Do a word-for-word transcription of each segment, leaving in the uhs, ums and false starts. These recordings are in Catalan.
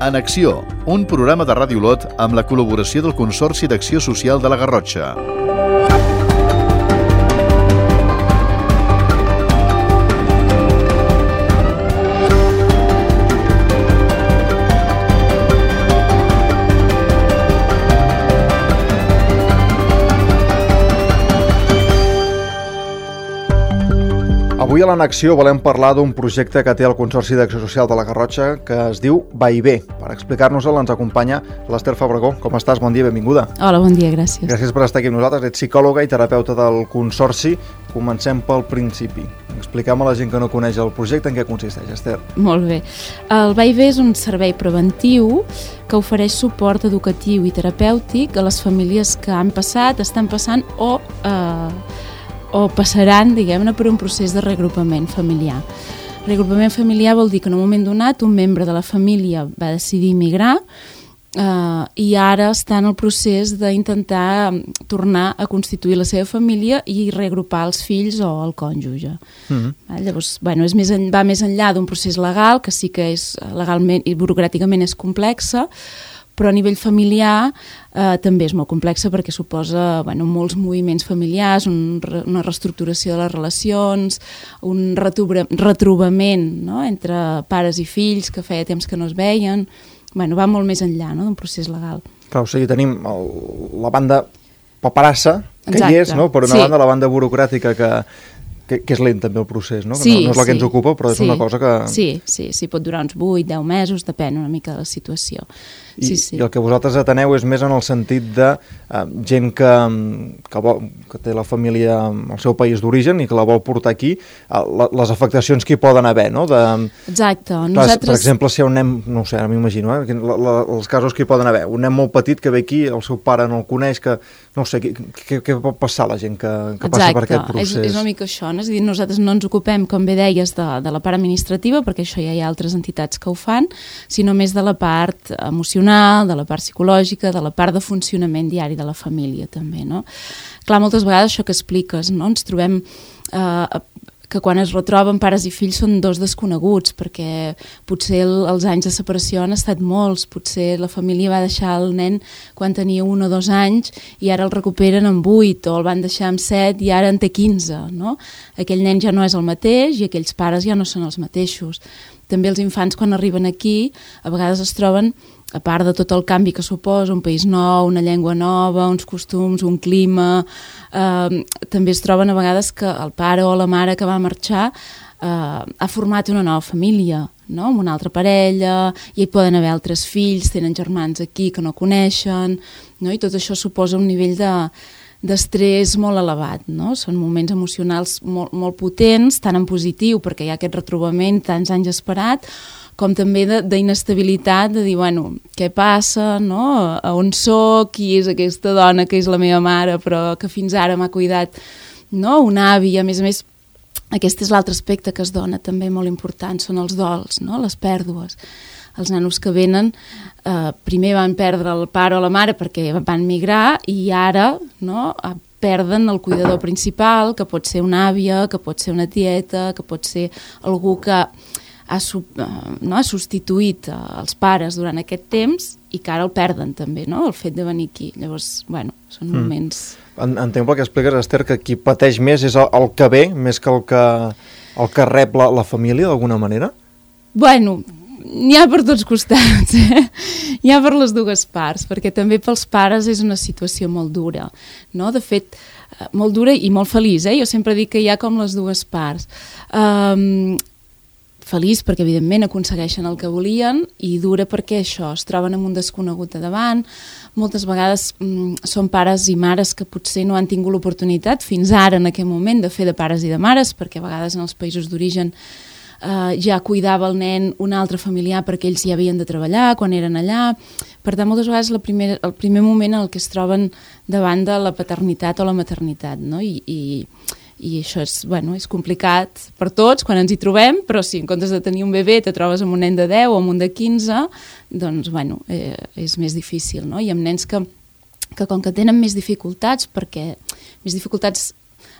En Acció, un programa de Ràdio Olot amb la col·laboració del Consorci d'Acció Social de la Garrotxa. Avui a l'En Acció volem parlar d'un projecte que té el Consorci d'Acció Social de la Garrotxa que es diu Va i Ve. Per explicar-nos-el ens acompanya l'Ester Fabregó. Com estàs? Bon dia, benvinguda. Hola, bon dia, gràcies. Gràcies per estar aquí amb nosaltres. Ets psicòloga i terapeuta del Consorci. Comencem pel principi. Expliquem a la gent que no coneix el projecte en què consisteix, Ester. Molt bé. El Va i Ve és un servei preventiu que ofereix suport educatiu i terapèutic a les famílies que han passat, estan passant o... Eh, o passaran, diguem-ne, per un procés de reagrupament familiar. Reagrupament familiar vol dir que en un moment donat un membre de la família va decidir emigrar eh, i ara està en el procés d'intentar tornar a constituir la seva família i reagrupar els fills o el cònjuge. Mm-hmm. Llavors, bueno, és més en, va més enllà d'un procés legal, que sí que és legalment i burocràticament és complexa, però a nivell familiar eh, també és molt complexa perquè suposa bueno, molts moviments familiars, un, una reestructuració de les relacions, un retrobament, no?, entre pares i fills que feia temps que no es veien. Bueno, va molt més enllà, no?, d'un procés legal. Clar, o sigui, tenim el, la banda paperassa, que Exacte. Hi és, no? Per una sí. banda la banda burocràtica que... Que, que és lent també el procés, no? Sí, no, no és la sí, que ens ocupa, però és sí, una cosa que... Sí, sí, sí, pot durar uns vuit, deu mesos, depèn una mica de la situació. I, sí, sí. I el que vosaltres ateneu és més en el sentit de uh, gent que, que, vol, que té la família al seu país d'origen i que la vol portar aquí, uh, la, les afectacions que hi poden haver, no? De, Exacte. Clar, Nosaltres... Per exemple, si hi ha un nen, no ho sé, ara m'imagino, eh? La, la, els casos que hi poden haver, un nen molt petit que ve aquí, el seu pare no el coneix, que no sé, què, què pot passar a la gent que, que passa per aquest procés? Exacte, és, és una mica això, no? És a dir, nosaltres no ens ocupem, com bé deies, de, de la part administrativa, perquè això ja hi ha altres entitats que ho fan, sinó més de la part emocional, de la part psicològica, de la part de funcionament diari de la família, també, no? Clar, moltes vegades això que expliques, no? Ens trobem eh, que quan es retroben pares i fills són dos desconeguts, perquè potser el, els anys de separació han estat molts, potser la família va deixar el nen quan tenia un o dos anys i ara el recuperen amb vuit, o el van deixar amb set i ara en té quinze, no? Aquell nen ja no és el mateix i aquells pares ja no són els mateixos. També els infants quan arriben aquí a vegades es troben, a part de tot el canvi que suposa, un país nou, una llengua nova, uns costums, un clima, eh, també es troben a vegades que el pare o la mare que va marxar eh, ha format una nova família, no?, amb una altra parella, i hi poden haver altres fills, tenen germans aquí que no coneixen, no?, i tot això suposa un nivell de d'estrès molt elevat, no? Són moments emocionals molt, molt potents, tant en positiu, perquè hi ha aquest retrobament tants anys esperat, com també d'inestabilitat, de, de dir, bueno, què passa, no? A on soc, qui és aquesta dona que és la meva mare, però que fins ara m'ha cuidat, no? Una àvia, a més a més, aquest és l'altre aspecte que es dona també molt important, són els dols, no?, les pèrdues. Els nanos que venen eh, primer van perdre el pare o la mare perquè van migrar i ara, no, perden el cuidador principal, que pot ser una àvia, que pot ser una tieta, que pot ser algú que ha, no, ha substituït els pares durant aquest temps i que ara el perden també, no?, el fet de venir aquí. Llavors, bueno, són mm. moments... Entenc pel que expliques, Ester, que qui pateix més és el, el que ve, més que el que, el que rep la, la família, d'alguna manera? Bueno... N'hi ha per tots costats, eh? Hi ha per les dues parts, perquè també pels pares és una situació molt dura, no? De fet, molt dura i molt feliç, eh? Jo sempre dic que hi ha com les dues parts. Um, feliç perquè, evidentment, aconsegueixen el que volien, i dura perquè això, es troben amb un desconegut a davant. Moltes vegades mm, són pares i mares que potser no han tingut l'oportunitat fins ara, en aquest moment, de fer de pares i de mares, perquè a vegades en els països d'origen Uh, ja cuidava el nen un altre familiar perquè ells ja havien de treballar quan eren allà. Per tant, moltes vegades la primera, el primer moment en el que es troben davant de la paternitat o la maternitat, no? I, i, i això és, bueno, és complicat per tots quan ens hi trobem, però si en comptes de tenir un bebè te trobes amb un nen de deu o amb un de quinze, doncs bueno, eh, és més difícil, no? I amb nens que, que com que tenen més dificultats, perquè més dificultats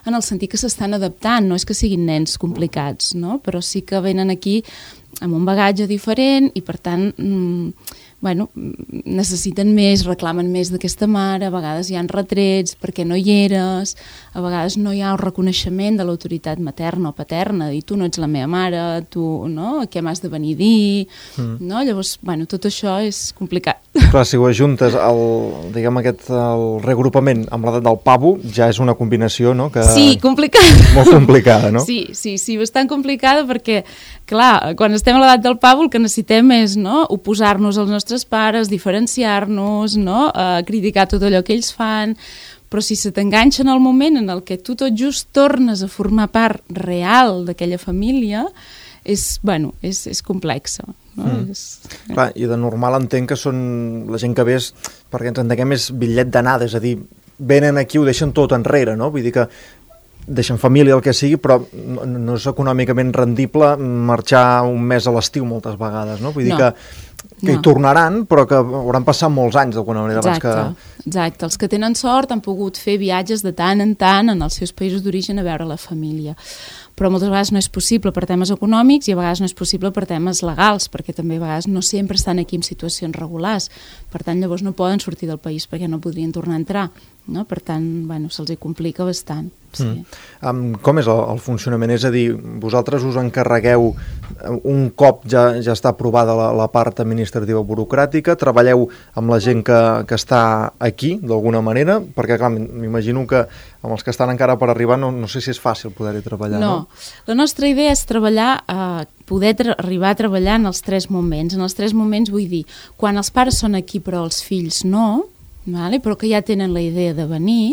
en el sentit que s'estan adaptant, no és que siguin nens complicats, no? Però sí que venen aquí amb un bagatge diferent i, per tant, mmm, bueno, necessiten més, reclamen més d'aquesta mare, a vegades hi ha retrets perquè no hi eres, a vegades no hi ha el reconeixement de l'autoritat materna o paterna, dir tu no ets la meva mare, tu, no?, què m'has de venir a dir, mm. no? Llavors, bueno, tot això és complicat. Clar, si ho ajuntes, el, diguem aquest, el reagrupament amb l'edat del pavo, ja és una combinació, no?, que... Sí, complicada. Molt complicada, no? Sí, sí, sí, bastant complicada perquè, clar, quan estem a l'edat del pavo el que necessitem és, no?, oposar-nos als nostres pares, diferenciar-nos, no?, uh, criticar tot allò que ells fan, però si se t'enganxa en el moment en el que tu tot just tornes a formar part real d'aquella família, és, bueno, és, és complexa. No? Mm. És... Clar, i de normal entenc que són la gent que ve, perquè ens entenguem, és bitllet d'anada, és a dir, venen aquí, ho deixen tot enrere, no? Vull dir que deixen família, el que sigui, però no, no és econòmicament rendible marxar un mes a l'estiu moltes vegades, no? Vull dir no. que, que no. hi tornaran, però que hauran passat molts anys d'alguna manera. Exacte, que... exacte. Els que tenen sort han pogut fer viatges de tant en tant en els seus països d'origen a veure la família. Però moltes vegades no és possible per temes econòmics i a vegades no és possible per temes legals, perquè també a vegades no sempre estan aquí en situacions regulars. Per tant, llavors no poden sortir del país perquè no podrien tornar a entrar. No? Per tant, bueno, se'ls hi complica bastant. Sí. Mm. Um, com és el, el funcionament? És a dir, vosaltres us encarregueu, un cop ja, ja està aprovada la, la part administrativa burocràtica, treballeu amb la gent que, que està aquí, d'alguna manera? Perquè, clar, m'imagino que amb els que estan encara per arribar no, no sé si és fàcil poder-hi treballar. No, no? La nostra idea és treballar, eh, poder tra- arribar a treballar en els tres moments. En els tres moments vull dir, quan els pares són aquí però els fills no, vale? Però que ja tenen la idea de venir.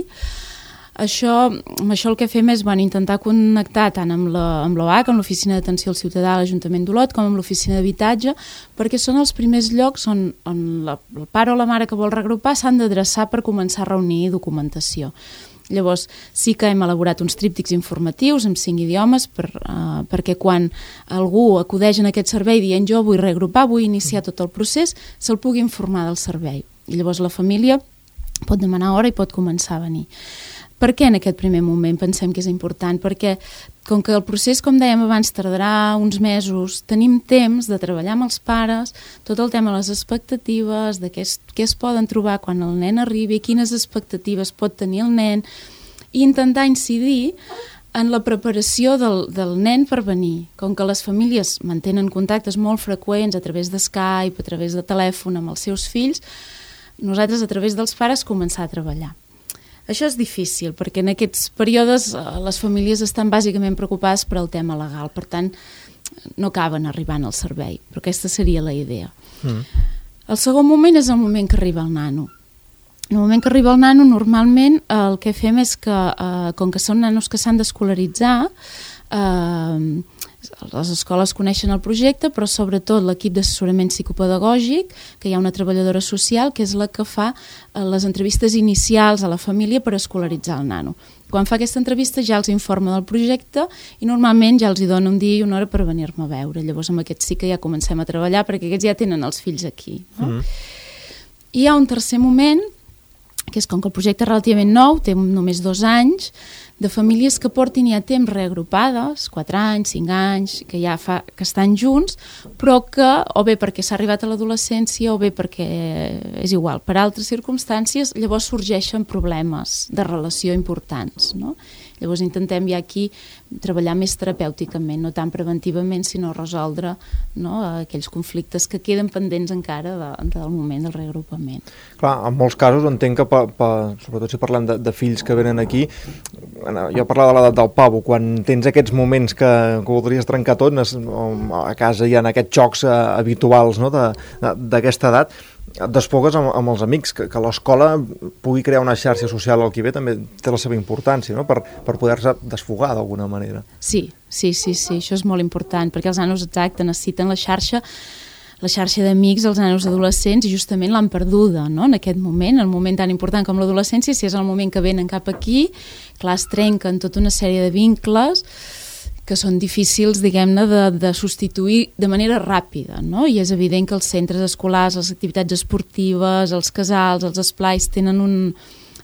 Això, amb això el que fem és bueno, intentar connectar tant amb la, amb l'O A C, amb l'Oficina d'Atenció al Ciutadà a l'Ajuntament d'Olot, com amb l'Oficina d'Habitatge, perquè són els primers llocs on, on la, el pare o la mare que vol reagrupar s'han d'adreçar per començar a reunir documentació. Llavors, sí que hem elaborat uns tríptics informatius amb cinc idiomes per, uh, perquè quan algú acudeix en aquest servei dient jo vull reagrupar, vull iniciar tot el procés, se'l pugui informar del servei. I llavors la família pot demanar hora i pot començar a venir. Per què en aquest primer moment pensem que és important? Perquè com que el procés, com dèiem abans, tardarà uns mesos, tenim temps de treballar amb els pares, tot el tema de les expectatives, de què es, què es poden trobar quan el nen arribi, quines expectatives pot tenir el nen, i intentar incidir en la preparació del, del nen per venir. Com que les famílies mantenen contactes molt freqüents a través de Skype, a través de telèfon amb els seus fills, nosaltres a través dels pares començar a treballar. Això és difícil, perquè en aquests períodes eh, les famílies estan bàsicament preocupades per al tema legal, per tant, no acaben arribant al servei, però aquesta seria la idea. Mm. El segon moment és el moment que arriba el nano. En el moment que arriba el nano, normalment eh, el que fem és que, eh, com que són nanos que s'han d'escolaritzar, eh, les escoles coneixen el projecte, però sobretot l'equip d'assessorament psicopedagògic, que hi ha una treballadora social, que és la que fa les entrevistes inicials a la família per escolaritzar el nano. Quan fa aquesta entrevista ja els informa del projecte i normalment ja els hi dona un dia i una hora per venir-me a veure. Llavors amb aquests sí que ja comencem a treballar perquè aquests ja tenen els fills aquí. No? Mm. I hi ha un tercer moment, que és com que el projecte és relativament nou, té només dos anys, de famílies que portin ja temps reagrupades, quatre anys, cinc anys, que ja fa que estan junts, però que, o bé perquè s'ha arribat a l'adolescència, o bé perquè és igual, per altres circumstàncies, llavors sorgeixen problemes de relació importants, no? Llavors intentem ja aquí treballar més terapèuticament, no tant preventivament, sinó resoldre, no, aquells conflictes que queden pendents encara de, del moment del reagrupament. Clar, en molts casos entenc que, pa, pa, sobretot si parlem de, de fills que venen aquí, jo parlava de l'edat del pavo, quan tens aquests moments que, que voldries trencar tot, a casa hi ha aquests jocs eh, habituals, no, d'aquesta edat, et desfogues amb, amb els amics, que, que l'escola pugui crear una xarxa social al que ve també té la seva importància, no? per, per poder-se desfogar d'alguna manera. Sí, sí, sí, sí, això és molt important, perquè els nanos, exacte, necessiten la xarxa, la xarxa d'amics, els nanos adolescents, i justament l'han perduda, no? En aquest moment, el moment tan important com l'adolescència, si és el moment que venen cap aquí, clar, es trenquen tota una sèrie de vincles que són difícils, diguem-ne, de, de substituir de manera ràpida, no? I és evident que els centres escolars, les activitats esportives, els casals, els esplais, tenen un,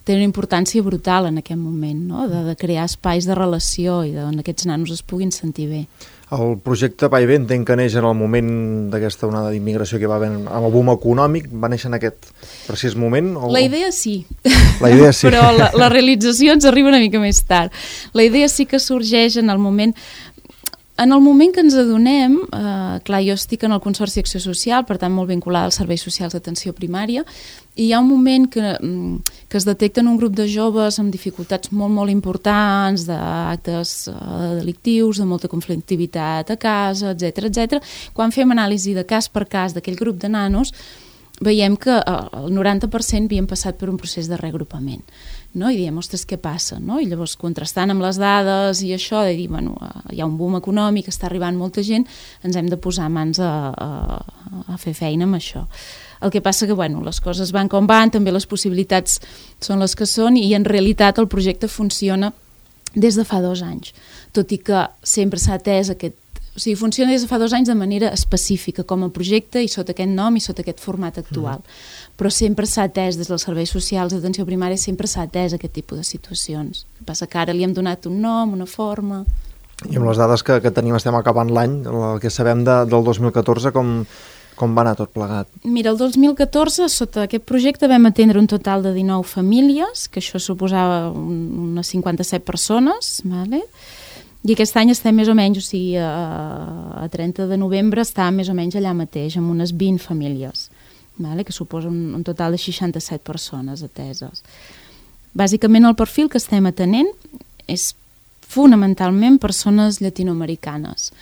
té una importància brutal en aquest moment, no? de, de crear espais de relació i on aquests nanos es puguin sentir bé. El projecte Va i Ve entenc que neix en el moment d'aquesta onada d'immigració que va haver amb el boom econòmic, va néixer en aquest precís moment? O... La idea sí, la idea sí. però la, la realització ens arriba una mica més tard. La idea sí que sorgeix en el moment... En el moment que ens adonem, eh, clar, jo estic en el Consorci d'Acció Social, per tant molt vinculada als serveis socials d'atenció primària, i hi ha un moment que, que es detecten un grup de joves amb dificultats molt, molt importants, d'actes eh, delictius, de molta conflictivitat a casa, etcètera, etcètera. Quan fem anàlisi de cas per cas d'aquell grup de nanos, veiem que el noranta per cent havien passat per un procés de reagrupament, no? I diem, ostres, què passa? No? I llavors, contrastant amb les dades i això, de dir, bueno, hi ha un boom econòmic, està arribant molta gent, ens hem de posar mans a, a, a fer feina amb això. El que passa que, bueno, les coses van com van, també les possibilitats són les que són, i en realitat el projecte funciona des de fa dos anys, tot i que sempre s'ha atès aquest O sigui, funciona des de fa dos anys de manera específica, com a projecte i sota aquest nom i sota aquest format actual. Mm. Però sempre s'ha atès, des dels serveis socials d'atenció primària, sempre s'ha atès aquest tipus de situacions. El que passa que ara li hem donat un nom, una forma... I amb les dades que, que tenim, estem acabant l'any, el que sabem de, del dos mil catorze, com, com va anar tot plegat? Mira, el dos mil catorze, sota aquest projecte, vam atendre un total de dinou famílies, que això suposava un, unes cinquanta-set persones, vale? I aquest any estem més o menys, o sigui, a, a trenta de novembre està més o menys allà mateix, amb unes vint famílies, vale? Que suposa un, un total de seixanta-set persones ateses. Bàsicament el perfil que estem atenent és fonamentalment persones llatinoamericanes.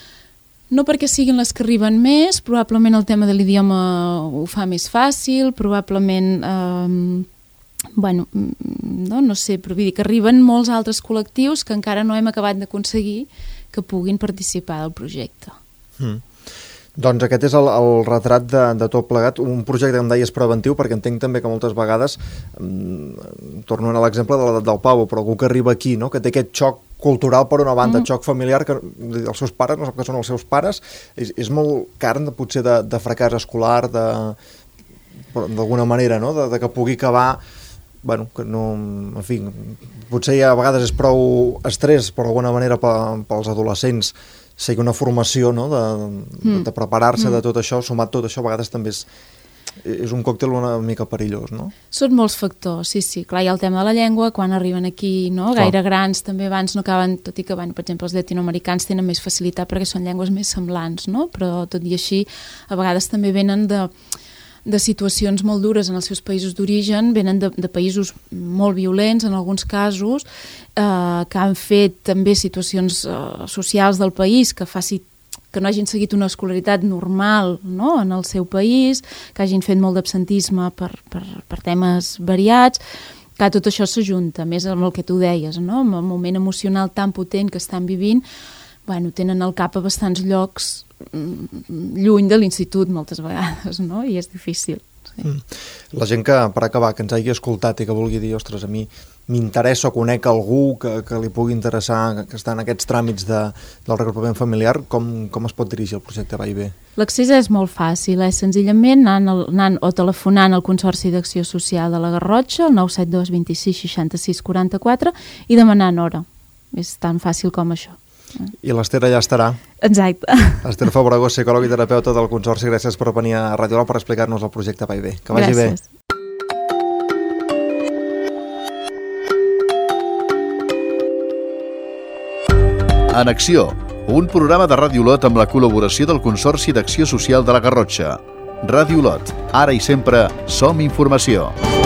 No perquè siguin les que arriben més, probablement el tema de l'idioma ho fa més fàcil, probablement... Eh, bueno, no, no sé, però vull dir que arriben molts altres col·lectius que encara no hem acabat d'aconseguir que puguin participar del projecte. Mm. Doncs aquest és el, el retrat de, de tot plegat, un projecte que em deies preventiu, perquè entenc també que moltes vegades, mm, torno a l'exemple de l'edat del pavo, però algú que arriba aquí, no?, que té aquest xoc cultural per una banda, mm. xoc familiar, que els seus pares no sap que són els seus pares, és, és molt carn de, potser de, de fracàs escolar, d'alguna manera, no?, de, de que pugui acabar... bueno, que no, en fi, potser ja a vegades és prou estrès, per alguna manera, pels adolescents, sigui una formació, no?, de, mm. de preparar-se mm. de tot això, sumat tot això, a vegades també és, és un còctel una mica perillós, no? Són molts factors, sí, sí. Clar, hi ha el tema de la llengua, quan arriben aquí, no?, gaire grans, també abans no acaben, tot i que, bueno, per exemple, els llatinoamericans tenen més facilitat perquè són llengües més semblants, no?, però tot i així, a vegades també venen de... de situacions molt dures en els seus països d'origen, venen de, de països molt violents en alguns casos, eh, que han fet també situacions eh, socials del país que faci que no hagin seguit una escolaritat normal, no?, en el seu país, que hagin fet molt d'absentisme per, per, per temes variats. Clar, tot això s'ajunta, més amb el que tu deies, no?, amb el moment emocional tan potent que estan vivint, bueno, tenen el cap a bastants llocs lluny de l'institut moltes vegades, no?, i és difícil. Sí. Mm. La gent que, per acabar, que ens hagi escoltat i que vulgui dir, ostres, a mi m'interessa o conec algú que, que li pugui interessar, que està en aquests tràmits de, del reagrupament familiar, com, com es pot dirigir el projecte Va i Ve? L'accés és molt fàcil, és senzillament anant, anant o telefonant al Consorci d'Acció Social de la Garrotxa, el nou set dos dos sis seixanta-sis quaranta-quatre, i demanant hora. És tan fàcil com això. I l'Ester allà estarà. Exacte. Ester Fabregós, psicòleg i terapeuta del Consorci, gràcies per venir a Ràdio L per explicar-nos el projecte Va i Ve. Que vagi gràcies. Bé. En Acció, un programa de Ràdio Lot amb la col·laboració del Consorci d'Acció Social de la Garrotxa. Ràdio Lot, ara i sempre som informació.